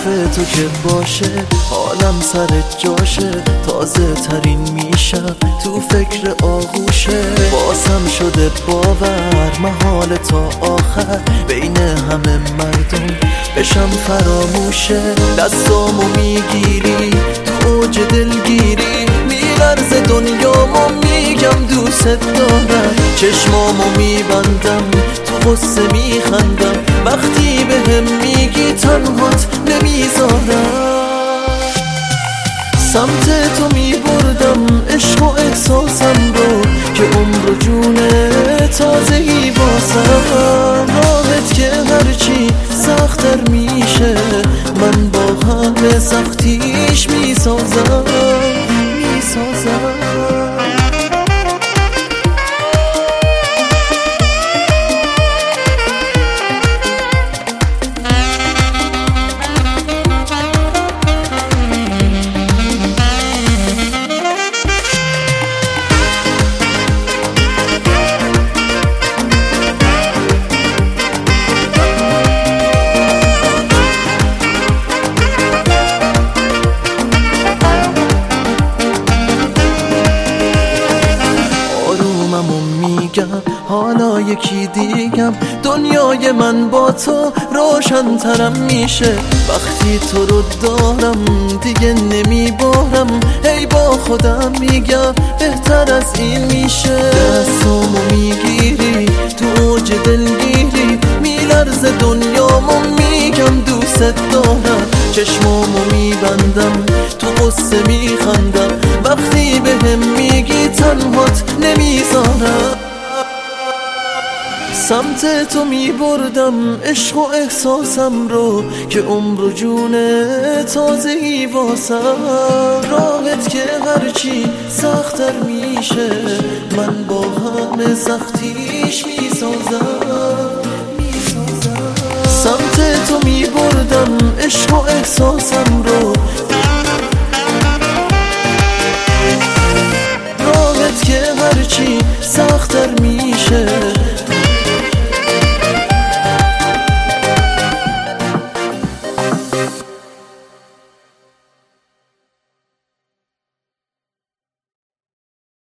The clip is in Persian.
تو که باشه حالم سر جاشه، تازه ترین میشم تو فکر آغوشه. بازم شده باور محال تا آخر بین همه مردم بشم فراموشه. دستامو میگیری تو اوج دلگیری، میلرز دنیامو میگم دوست دارم. چشمامو میبندم تو غصه میخندم، وقتی بهم میگی تنهات نمیذارم. سمت تو میبردم عشق و احساسم رو که عمر و جون تازه‌ای واسم. راحت که هرچی سخت‌تر میشه من با همه سختیش میسازم. حالا یکی دیگم دنیای من با تو روشن ترم میشه. وقتی تو رو دارم دیگه نمیبارم، هی با خودم میگم بهتر از این میشه. دستامو میگیری تو اوج دلگیری، میلرز دنیامو میگم دوست دارم. چشمامو میبندم تو قصه میخندم، وقتی بهم میگی تنهات نمیذارم. سمت تو میبردم عشق و احساسم رو که عمر و جون تازه‌ای واسم. راحت که هرچی سخت‌تر میشه من با همه سختیش میسازم. سمت تو میبردم عشق و احساسم رو، راحت که هرچی سخت‌تر میشه